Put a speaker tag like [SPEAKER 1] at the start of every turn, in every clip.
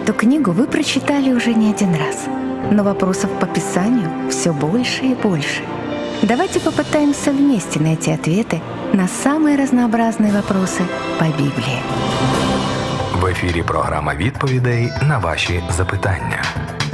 [SPEAKER 1] Эту книгу вы прочитали уже не один раз, но вопросов по Писанию все больше и больше. Давайте попытаемся вместе найти ответы на самые разнообразные вопросы по Библии.
[SPEAKER 2] В ефірі програма відповідей на ваші запитання.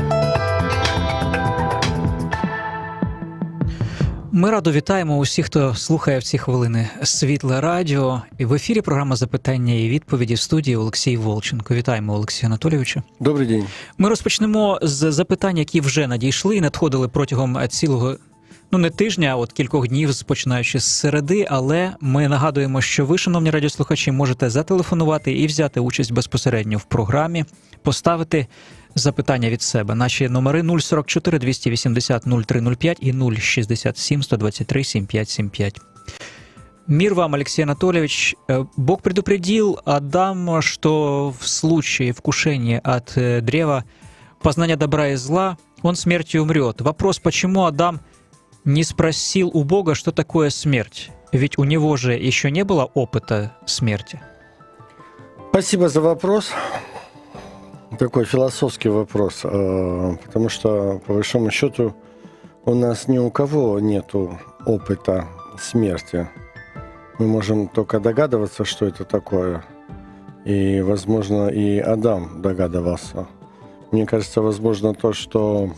[SPEAKER 3] Ми радо вітаємо усіх, хто слухає в ці хвилини Світле Радіо. І в ефірі програма «Запитання і відповіді» в студії Олексій Волченко. Вітаємо, Олексія Анатолійовича.
[SPEAKER 4] Добрий день.
[SPEAKER 3] Ми розпочнемо з запитань, які вже надійшли і надходили протягом цілого, не тижня, а от кількох днів, починаючи з середи, але ми нагадуємо, що ви, шановні радіослухачі, можете зателефонувати і взяти участь безпосередньо в програмі, поставити запитання від себе. Наші номери 044 280 0305 і 067 123 7575. Мир вам, Алексей Анатольевич. Бог предупредил Адама, что в случае вкушения от древа познания добра и зла он смертью умрет. Вопрос, почему Адам не спросил у Бога, что такое смерть? Ведь у него же еще не было опыта смерти.
[SPEAKER 4] Спасибо за вопрос. Такой философский вопрос, потому что, по большому счету, у нас ни у кого нету опыта смерти. Мы можем только догадываться, что это такое. И, возможно, и Адам догадывался. Мне кажется, возможно, то, что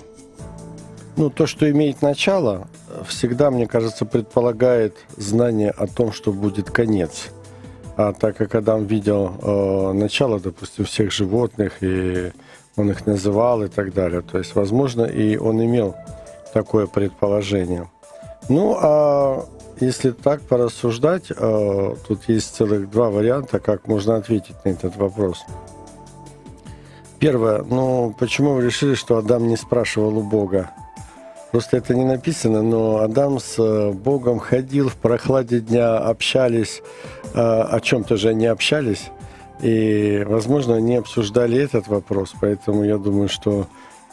[SPEAKER 4] имеет начало, всегда, мне кажется, предполагает знание о том, что будет конец. А так как Адам видел начало, допустим, всех животных, и он их называл и так далее, то есть, возможно, и он имел такое предположение. А если так порассуждать, тут есть целых два варианта, как можно ответить на этот вопрос. Первое, почему вы решили, что Адам не спрашивал у Бога? Просто это не написано, но Адам с Богом ходил в прохладе дня, общались, о чем-то же они общались, и, возможно, они обсуждали этот вопрос, поэтому я думаю, что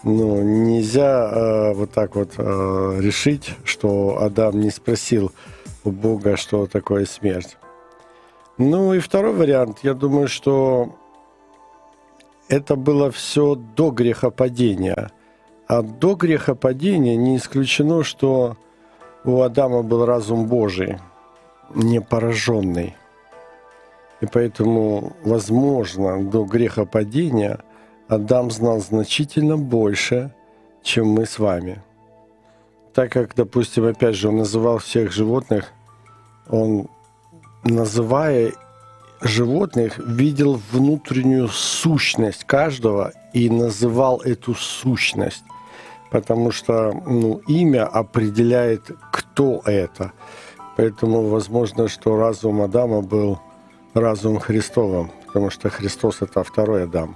[SPEAKER 4] нельзя вот так вот решить, что Адам не спросил у Бога, что такое смерть. И второй вариант, я думаю, что это было все до грехопадения. А до грехопадения не исключено, что у Адама был разум Божий, не пораженный. И поэтому, возможно, до грехопадения Адам знал значительно больше, чем мы с вами. Так как, допустим, опять же, он называл всех животных, он, называя животных, видел внутреннюю сущность каждого и называл эту сущность. Потому что имя определяет, кто это. Поэтому возможно, что разум Адама был разум Христовым, потому что Христос – это второй Адам.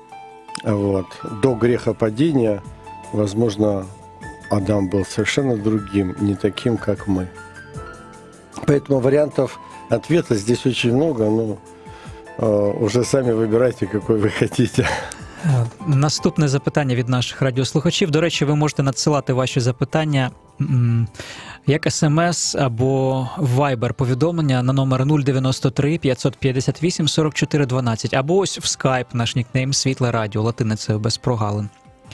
[SPEAKER 4] До грехопадения, возможно, Адам был совершенно другим, не таким, как мы. Поэтому вариантов ответа здесь очень много, уже сами выбирайте, какой вы хотите.
[SPEAKER 3] Наступне запитання від наших радіослухачів. До речі, ви можете надсилати ваші запитання як СМС або Viber повідомлення на номер 093 558 44 12, або ось в Skype наш нікнейм «Світле Радіо», латиницею без прогалин.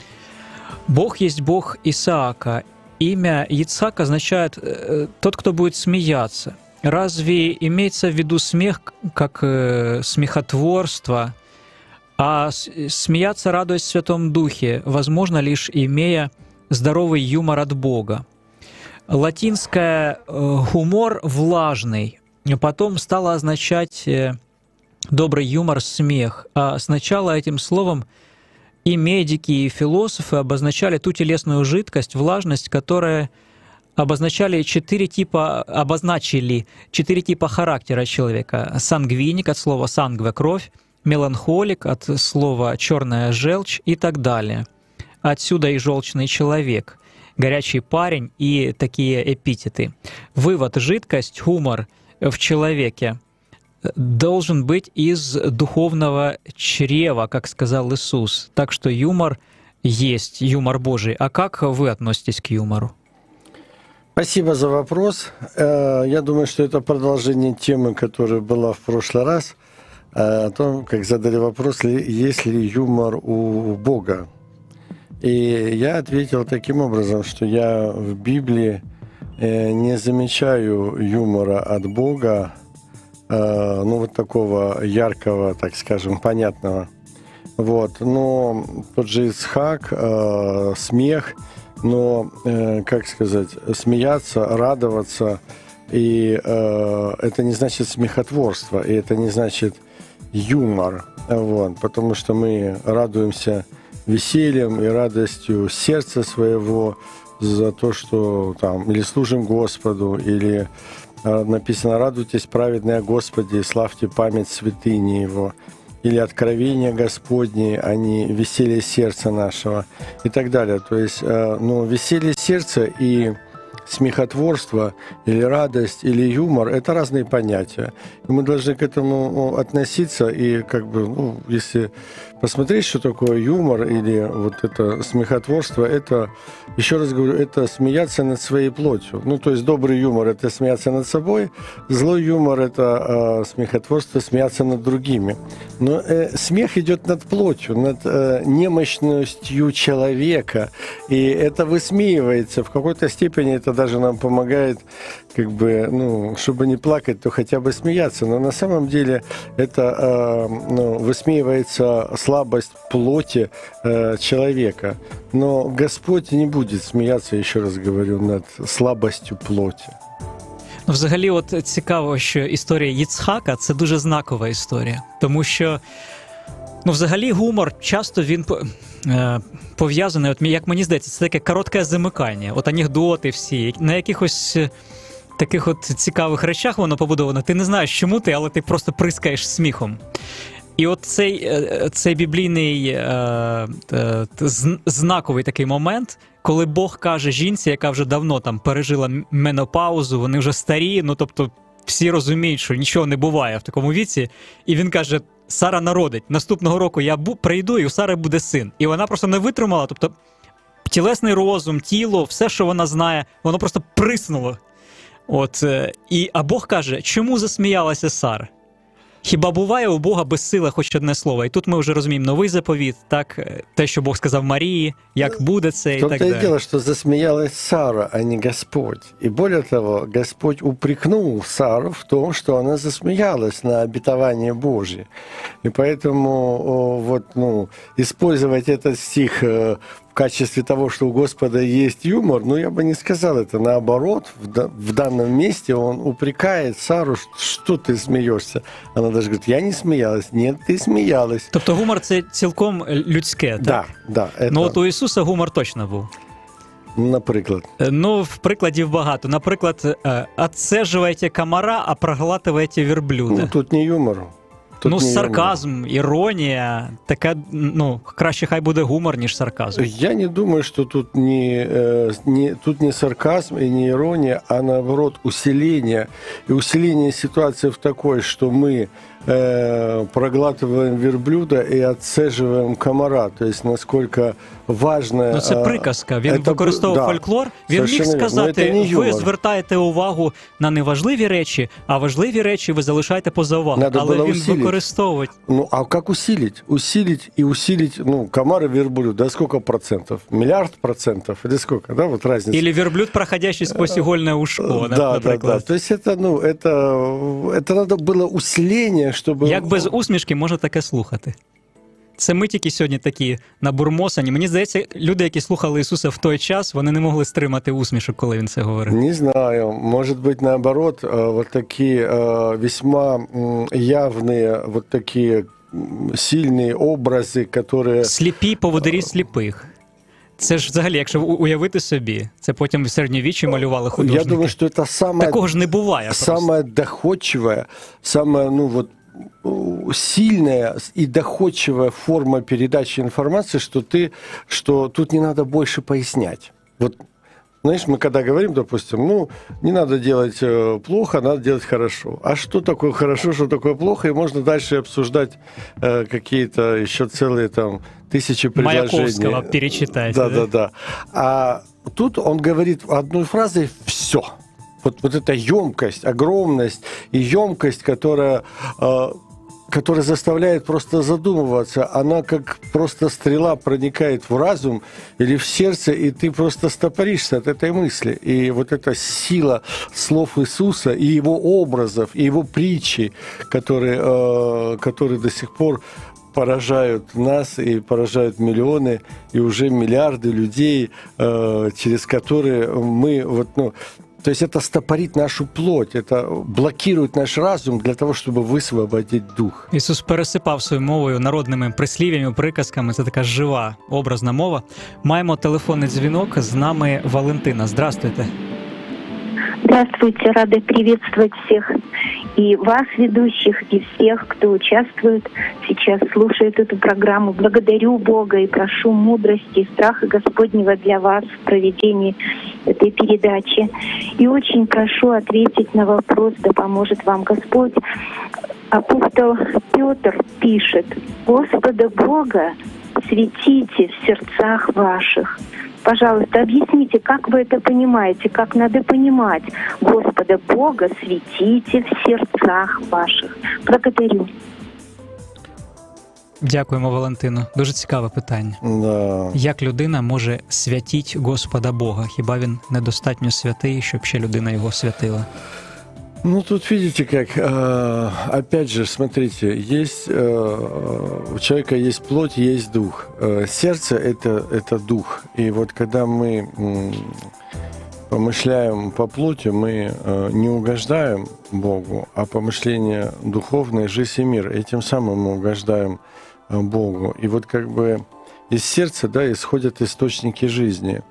[SPEAKER 3] Бог есть Бог Исаака. Имя Ицхак означает «тот, кто будет смеяться». Разве имеется в виду смех как смехотворство, а смеяться, радуясь в Святом Духе, возможно лишь имея здоровый юмор от Бога? Латинское «хумор» — «влажный», потом стало означать добрый юмор, смех. А сначала этим словом и медики, и философы обозначали ту телесную жидкость, влажность, которая обозначили четыре типа характера человека. Сангвиник от слова «сангве» — «кровь», меланхолик от слова «черная желчь» и так далее. Отсюда и желчный человек, горячий парень и такие эпитеты. Вывод: жидкость, хумор в человеке должен быть из духовного чрева, как сказал Иисус. Так что юмор есть, юмор Божий. А как вы относитесь к юмору?
[SPEAKER 4] Спасибо за вопрос. Я думаю, что это продолжение темы, которая была в прошлый раз. о том, как задали вопрос, есть ли юмор у Бога. И я ответил таким образом, что я в Библии не замечаю юмора от Бога, ну, вот такого яркого, так скажем, понятного. Вот. Но тот же Ицхак, смех, но, как сказать, смеяться, радоваться, и это не значит смехотворство, и это не значит юмор, вот, потому что мы радуемся весельем и радостью сердца своего за то, что там или служим Господу, или написано «Радуйтесь, праведные Господи, и славьте память святыни Его», или «Откровение Господне, а не веселье сердца нашего» и так далее. То есть, ну, веселье сердца и смехотворство, или радость, или юмор – это разные понятия. И мы должны к этому относиться, и как бы, ну, если посмотреть, что такое юмор или вот это смехотворство, это, еще раз говорю, это смеяться над своей плотью. Ну, то есть добрый юмор – это смеяться над собой, злой юмор – это смехотворство, смеяться над другими. Но смех идет над плотью, над немощностью человека, и это высмеивается. В какой-то степени это даже нам помогает, как бы, ну, чтобы не плакать, то хотя бы смеяться. Но на самом деле это ну, высмеивается слабость плоти человека. Но Господь не будет сміятися, еще раз говорю, над слабостю плоті.
[SPEAKER 3] Ну, взагалі, от цікаво, що історія Їцхака – це дуже знакова історія. Тому що, ну, взагалі, гумор часто він пов'язаний, от, як мені здається, це таке коротке замикання. От анекдоти всі, на якихось таких от цікавих речах воно побудовано. Ти не знаєш, чому ти, але ти просто прискаєш сміхом. І от цей біблійний знаковий такий момент, коли Бог каже жінці, яка вже давно там пережила менопаузу, вони вже старі, ну тобто всі розуміють, що нічого не буває в такому віці, і він каже, Сара народить, наступного року я прийду, і у Сари буде син. І вона просто не витримала, тобто тілесний розум, тіло, все, що вона знає, воно просто приснуло. От, а Бог каже, чому засміялася Сара? Хіба буває у Бога безсила хоч одне слово? І тут ми вже розуміємо новий заповіт, так, те, що Бог сказав Марії, як буде це і так далі.
[SPEAKER 4] В том-то и дело, что засмеялась Сара, а не Господь. И более того, Господь упрекнул Сару в том, что она засмеялась на обетование Божье. И поэтому вот, ну, использовать этот стих в качестве того, что у Господа есть юмор, ну, я бы не сказал это. Наоборот, в данном месте он упрекает Сару, что ты смеешься. Она даже говорит, я не смеялась. Нет, ты смеялась.
[SPEAKER 3] Тобто гумор – це цілком людське, так?
[SPEAKER 4] Да. Это...
[SPEAKER 3] Ну, от у Ісуса гумор точно був.
[SPEAKER 4] Наприклад?
[SPEAKER 3] Ну, в прикладів багато. Наприклад, «Отцеживайте комара, а проглатывайте верблюда».
[SPEAKER 4] Ну, тут не юмор.
[SPEAKER 3] Ну, сарказм, іронія, таке, ну, краще хай буде гумор, ніж сарказм.
[SPEAKER 4] Я не думаю, что тут не сарказм и не ирония, а наоборот усиление. И усиление ситуации в такой, что мы проглатываем верблюда и отцеживаем комара. То есть насколько важно...
[SPEAKER 3] Ну, це приказка. Він використовував фольклор. Він міг сказати, ви звертаєте увагу на неважливі речі, а важливі речі ви залишаєте поза увагою. Але він використовує.
[SPEAKER 4] Ну, а как усилить? Усилить, ну, комар и верблюд, да сколько процентов? Миллиард процентов? Или сколько, да, вот разница?
[SPEAKER 3] Или верблюд, проходящий сквозь игольное ушко, наприклад.
[SPEAKER 4] Да. То есть это, ну, это надо было усиление, щоб...
[SPEAKER 3] Як без усмішки можна таке слухати? Це ми тільки сьогодні такі набурмосані. Мені здається, люди, які слухали Ісуса в той час, вони не могли стримати усмішок, коли Він це говорив.
[SPEAKER 4] Не знаю. Может быть, наоборот, вот такие весьма явные, вот такие сильные образи, которые...
[SPEAKER 3] Сліпі поводирі сліпих. Це ж взагалі, якщо уявити собі, це потім в середньовіччі малювали художники.
[SPEAKER 4] Я думаю, що це саме...
[SPEAKER 3] Такого ж не буває просто.
[SPEAKER 4] Самое доходчивое, самое, ну вот, сильная и доходчивая форма передачи информации, что тут не надо больше пояснять. Вот, знаешь, мы когда говорим, допустим, ну, не надо делать плохо, надо делать хорошо. А что такое хорошо, что такое плохо? И можно дальше обсуждать какие-то еще целые там тысячи предложений.
[SPEAKER 3] Маяковского перечитать.
[SPEAKER 4] Да. А тут он говорит одной фразой «все». Вот эта емкость, огромность и емкость, которая которая заставляет просто задумываться. Она как просто стрела проникает в разум или в сердце, и ты просто стопоришься от этой мысли. И вот эта сила слов Иисуса, и Его образов, и Его притчи, которые до сих пор поражают нас и поражают миллионы, и уже миллиарды людей, через которые мы то есть это стопорит нашу плоть, это блокирует наш разум для того, щоб висвободити дух.
[SPEAKER 3] Ісус пересипав своєю мовою народними прислів'ями, приказками. Це така жива, образна мова. Маємо телефонний дзвінок. З нами Валентина. Здравствуйте.
[SPEAKER 5] Здравствуйте, рада приветствовать всех, и вас, ведущих, и всех, кто участвует сейчас, слушает эту программу. Благодарю Бога и прошу мудрости и страха Господнего для вас в проведении этой передачи. И очень прошу ответить на вопрос, да поможет вам Господь. Апостол Петр пишет: «Господа Бога светите в сердцах ваших». Пожалуйста, объясните, как вы это понимаете, как надо понимать. Господа Бога светите в сердцах ваших. Благодарю.
[SPEAKER 3] Дякуємо, Валентино. Дуже цікаве питання.
[SPEAKER 4] Да.
[SPEAKER 3] Як людина може святіть Господа Бога? Хіба він недостатньо святий, щоб ще людина його святила?
[SPEAKER 4] Ну, тут видите, как, опять же, смотрите, есть, у человека есть плоть, есть дух. Сердце – это дух. И вот когда мы помышляем по плоти, мы не угождаем Богу, а помышление духовное – жизнь и мир. И тем самым мы угождаем Богу. И вот как бы из сердца, да, исходят источники жизни.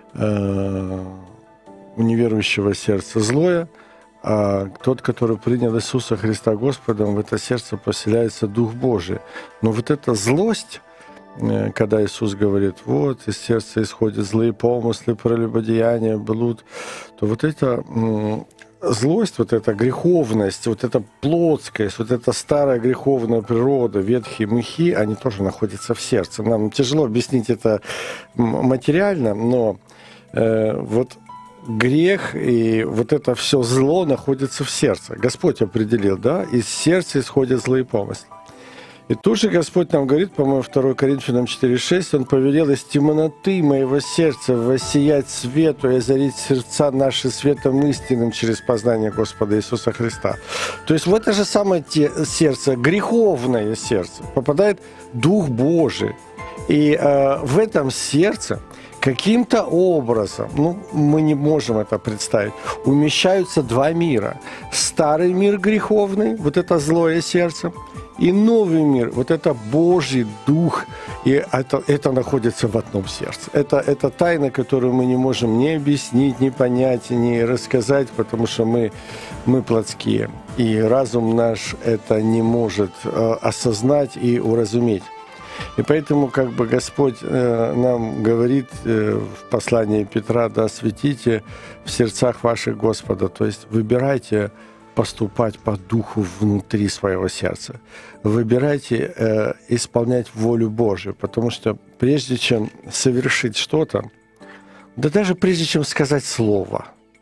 [SPEAKER 4] У неверующего сердца злое, а тот, который принял Иисуса Христа Господом, в это сердце поселяется Дух Божий. Но вот эта злость, когда Иисус говорит, вот из сердца исходят злые помыслы, прелюбодеяния, блуд, то вот эта злость, вот эта греховность, вот эта плотскость, вот эта старая греховная природа, ветхие мехи, они тоже находятся в сердце. Нам тяжело объяснить это материально, но вот грех и вот это все зло находится в сердце. Господь определил, да, из сердца исходят злые помыслы. И тут же Господь нам говорит, по-моему, 2 Коринфянам 4:6, Он повелел из темноты моего сердца воссиять свету и озарить сердца наши светом истинным через познание Господа Иисуса Христа. То есть в это же самое сердце, греховное сердце, попадает Дух Божий. И в этом сердце каким-то образом, мы не можем это представить, умещаются два мира. Старый мир греховный, вот это злое сердце, и новый мир, вот это Божий Дух, и это находится в одном сердце. Это тайна, которую мы не можем ни объяснить, ни понять, ни рассказать, потому что мы плотские, и разум наш это не может осознать и уразуметь. И поэтому как бы Господь нам говорит в послании Петра, да, светите в сердцах ваших Господа, то есть выбирайте поступать по духу внутри своего сердца. Выбирайте исполнять волю Божию, потому что прежде чем совершить что-то, да даже прежде чем сказать слово,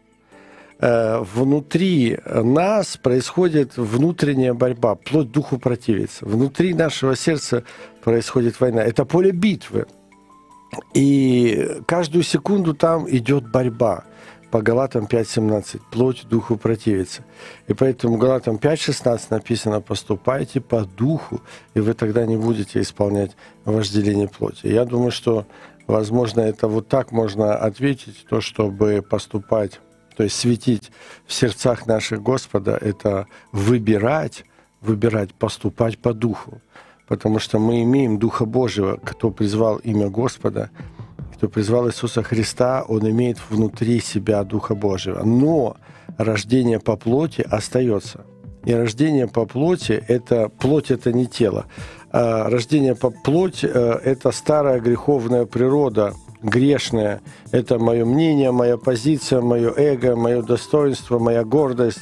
[SPEAKER 4] внутри нас происходит внутренняя борьба, плоть духу противится. Внутри нашего сердца происходит война. Это поле битвы. И каждую секунду там идет борьба. По Галатам 5:17. Плоть духу противится. И поэтому Галатам 5:16 написано: поступайте по духу, и вы тогда не будете исполнять вожделение плоти. Я думаю, что, возможно, это вот так можно ответить, то, чтобы поступать, то есть светить в сердцах наших Господа, это выбирать, поступать по духу. Потому что мы имеем Духа Божьего, кто призвал имя Господа, кто призвал Иисуса Христа, он имеет внутри себя Духа Божьего. Но рождение по плоти остается. И рождение по плоти – плоть – это не тело. А рождение по плоти – это старая греховная природа, грешная. Это мое мнение, моя позиция, мое эго, мое достоинство, моя гордость.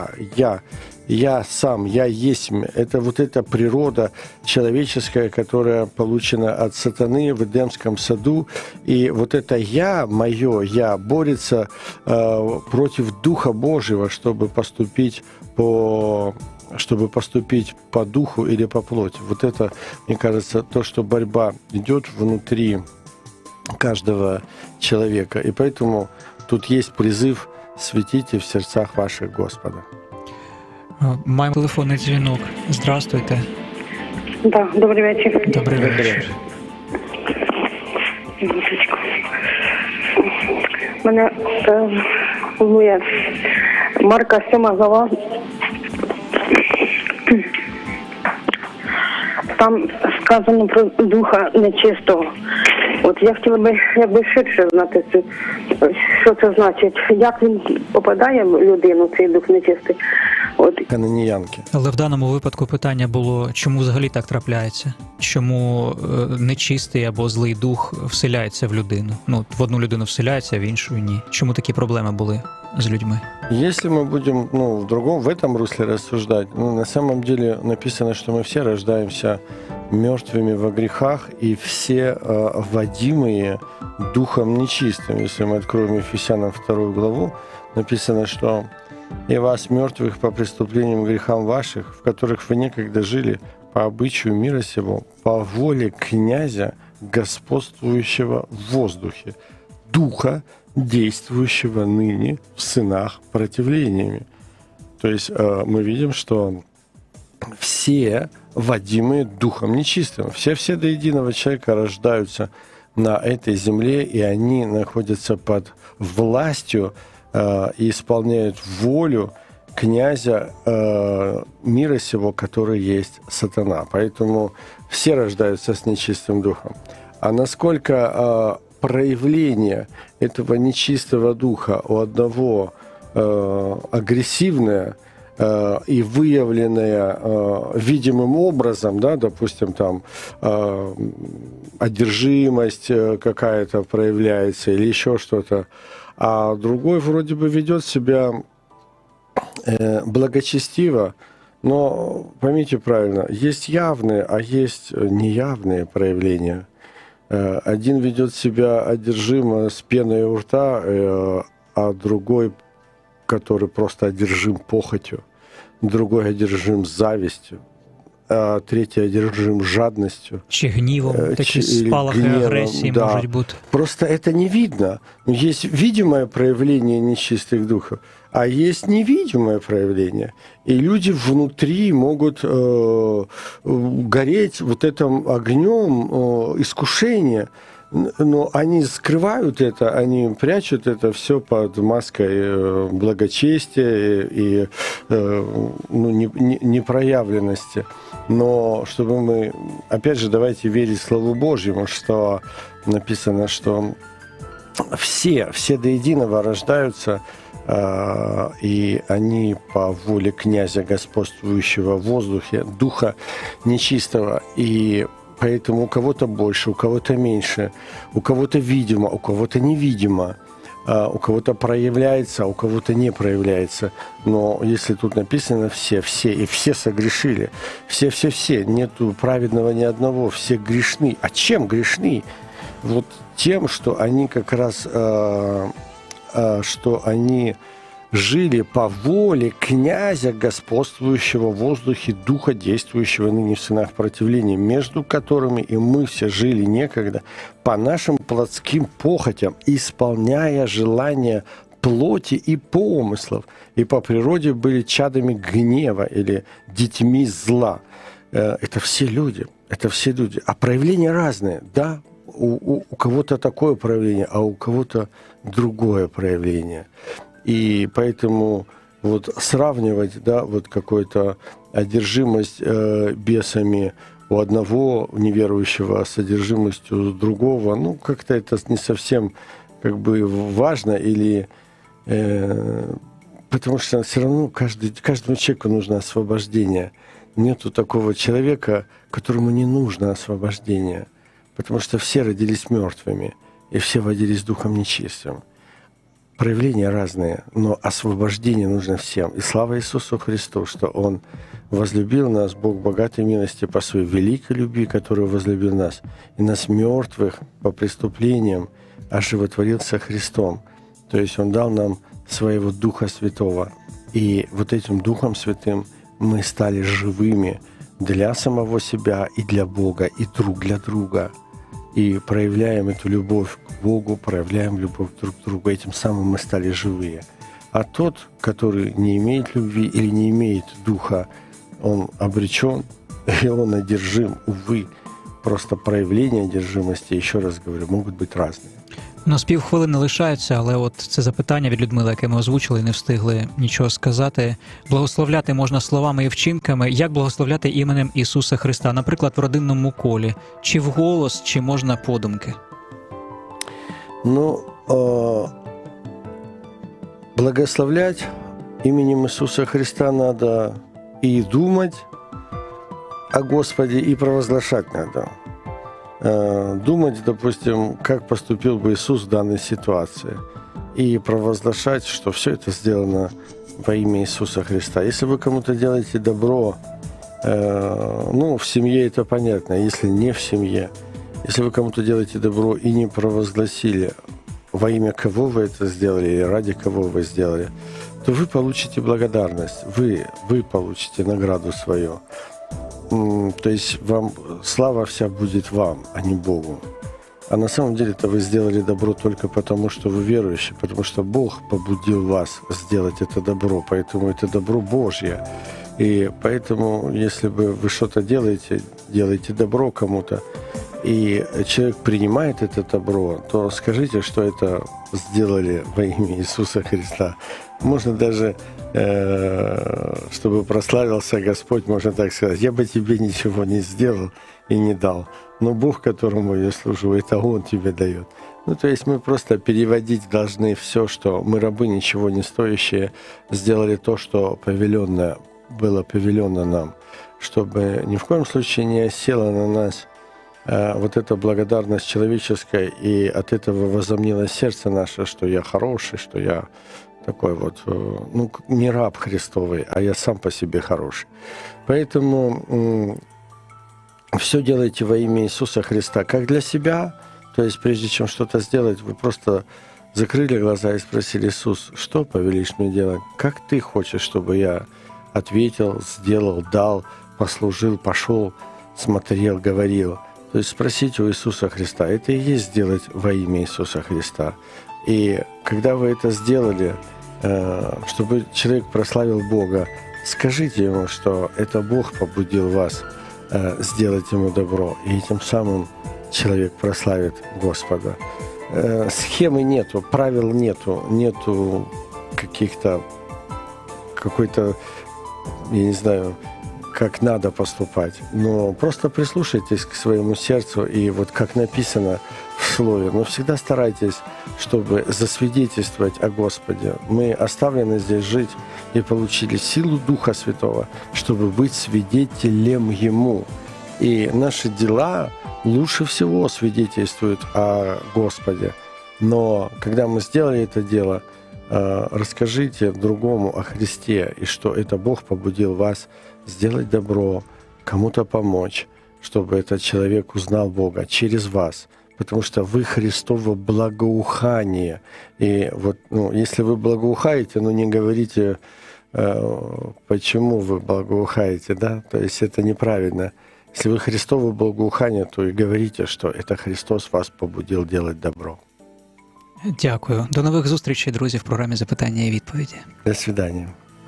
[SPEAKER 4] Я сам, я есть. Это вот эта природа человеческая, которая получена от сатаны в Эдемском саду. И вот это мое я борется против Духа Божьего, чтобы поступить по чтобы поступить по духу или по плоти. Вот это, мне кажется, то, что борьба идет внутри каждого человека. И поэтому тут есть призыв «Светите в сердцах ваших Господа».
[SPEAKER 3] Маємо телефонний дзвінок. Здравствуйте.
[SPEAKER 6] Да, добрий вечір.
[SPEAKER 3] Добрий вечір.
[SPEAKER 6] Мене волнує Марка 7 глава. Там сказано про духа нечистого. От я хотіла би якби ширше знати, що це значить, як він попадає в людину, цей дух нечистий. От.
[SPEAKER 4] Кананіянки.
[SPEAKER 3] Але в даному випадку питання було, чому взагалі так трапляється? Чому нечистий або злий дух вселяється в людину? Ну, в одну людину вселяється, а в іншу ні. Чому такі проблеми були з людьми?
[SPEAKER 4] Если мы будем в этом русле рассуждать, на самом деле написано, что мы все рождаемся мертвыми во грехах и все водимые духом нечистым. Если мы откроем Ефесянам 2 главу, написано, что «И вас, мертвых по преступлениям и грехам ваших, в которых вы некогда жили по обычаю мира сего, по воле князя, господствующего в воздухе, духа, действующего ныне в сынах противлениями». То есть мы видим, что все водимые духом нечистым. Все до единого человека рождаются на этой земле, и они находятся под властью и исполняют волю князя мира сего, который есть сатана. Поэтому все рождаются с нечистым духом. А насколько проявление этого нечистого духа у одного агрессивное и выявленное видимым образом, да, допустим, там одержимость какая-то проявляется или еще что-то, а другой вроде бы ведет себя благочестиво, но поймите правильно, есть явные, а есть неявные проявления. Один ведет себя одержимо с пеной у рта, а другой, который просто одержим похотью, другой одержим завистью, а третий одержим жадностью.
[SPEAKER 3] Чи гнівом, такі спалахи агресії можуть бути.
[SPEAKER 4] Просто это не видно. Есть видимое проявление нечистых духов, а есть невидимое проявление. И люди внутри могут гореть вот этим огнем искушения, но они скрывают это, они прячут это все под маской благочестия и непроявленности. Но чтобы мы, опять же, давайте верить Слову Божьему, что написано, что все до единого рождаются, и они по воле князя, господствующего в воздухе, духа нечистого. И поэтому у кого-то больше, у кого-то меньше, у кого-то видимо, у кого-то невидимо, у кого-то проявляется, а у кого-то не проявляется. Но если тут написано все, и все согрешили, все, нету праведного ни одного, все грешны. А чем грешны? Вот тем, что они как раз, что они жили по воле князя, господствующего в воздухе, духа, действующего ныне в сынах противления, между которыми и мы все жили некогда по нашим плотским похотям, исполняя желания плоти и помыслов, и по природе были чадами гнева или детьми зла. Это все люди, а проявления разные, да, у кого-то такое проявление, а у кого-то другое проявление. И поэтому вот сравнивать, да, вот какую-то одержимость бесами у одного неверующего с одержимостью другого, ну, как-то это не совсем как бы важно, или потому что все равно каждому человеку нужно освобождение. Нету такого человека, которому не нужно освобождение, потому что все родились мертвыми, и все водились духом нечистым. Проявления разные, но освобождение нужно всем. И слава Иисусу Христу, что Он возлюбил нас, Бог богатой милости, по своей великой любви, которую возлюбил нас, и нас мертвых по преступлениям оживотворился Христом. То есть Он дал нам Своего Духа Святого. И вот этим Духом Святым мы стали живыми для самого себя и для Бога, и друг для друга. И проявляем эту любовь к Богу, проявляем любовь друг к другу. Этим самым мы стали живые. А тот, который не имеет любви или не имеет духа, он обречен, и он одержим, увы. Просто проявлення одержимості, ще раз говорю, можуть бути різні.
[SPEAKER 3] Ну, з півхвилини лишаються, але от це запитання від Людмили, яке ми озвучили і не встигли нічого сказати. Благословляти можна словами і вчинками. Як благословляти іменем Ісуса Христа? Наприклад, в родинному колі. Чи вголос, чи можна подумки?
[SPEAKER 4] Ну, благословлять именем Иисуса Христа надо и думать о Господе, и провозглашать надо. Думать, допустим, как поступил бы Иисус в данной ситуации, и провозглашать, что все это сделано во имя Иисуса Христа. Если вы кому-то делаете добро, ну, в семье это понятно, если не в семье, если вы кому-то делаете добро и не провозгласили, во имя кого вы это сделали или ради кого вы сделали, то вы получите благодарность, вы получите награду свою. То есть вам слава вся будет вам, а не Богу. А на самом деле-то вы сделали добро только потому, что вы верующие, потому что Бог побудил вас сделать это добро, поэтому это добро Божье. И поэтому, если бы вы что-то делаете добро кому-то, и человек принимает это добро, то скажите, что это сделали во имя Иисуса Христа. Можно даже, чтобы прославился Господь, можно так сказать, я бы тебе ничего не сделал и не дал, но Бог, которому я служу, это Он тебе дает. Ну, то есть мы просто переводить должны все, что мы, рабы ничего не стоящие, сделали то, что было повелено нам, чтобы ни в коем случае не осела на нас вот эта благодарность человеческая, и от этого возомнило сердце наше, что я хороший, что я такой вот, ну, не раб Христовый, а я сам по себе хороший. Поэтому все делайте во имя Иисуса Христа, как для себя. То есть прежде чем что-то сделать, вы просто закрыли глаза и спросили: Иисус, что повелишь мне делать? Как ты хочешь, чтобы я ответил, сделал, дал, послужил, пошел, смотрел, говорил? То есть спросите у Иисуса Христа. Это и есть сделать во имя Иисуса Христа. И когда вы это сделали, чтобы человек прославил Бога, скажите ему, что это Бог побудил вас сделать ему добро, и этим самым человек прославит Господа. Схемы нету, правил нету какой-то, я не знаю, как надо поступать. Но просто прислушайтесь к своему сердцу, и вот как написано в Слове, но всегда старайтесь, чтобы засвидетельствовать о Господе. Мы оставлены здесь жить и получили силу Духа Святого, чтобы быть свидетелем Ему. И наши дела лучше всего свидетельствуют о Господе. Но когда мы сделали это дело, расскажите другому о Христе, и что это Бог побудил вас сделать добро, кому-то помочь, чтобы этот человек узнал Бога через вас, потому что вы Христово благоухание. И вот, если вы благоухаете, не говорите, почему вы благоухаете, да? То есть это неправильно. Если вы Христово благоухание, то и говорите, что это Христос вас побудил делать добро.
[SPEAKER 3] Дякую. До нових зустрічей, друзі, в програмі «Запитання і відповіді».
[SPEAKER 4] До свидания.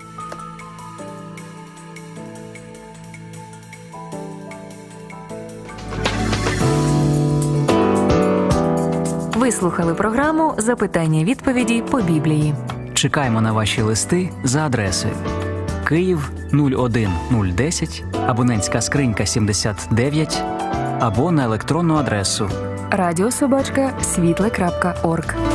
[SPEAKER 7] Ви слухали програму «Запитання-відповіді по Біблії».
[SPEAKER 8] Чекаємо на ваші листи за адресою: Київ 01010, абонентська скринька 79, або на електронну адресу
[SPEAKER 7] радіособачка.світле.орг.